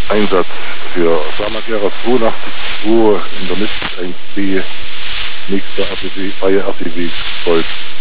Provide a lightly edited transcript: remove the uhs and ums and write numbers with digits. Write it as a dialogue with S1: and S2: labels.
S1: Einsatz für Pharmagera 82 in der Mist 1B, nächster RTW, freie RTW folgt.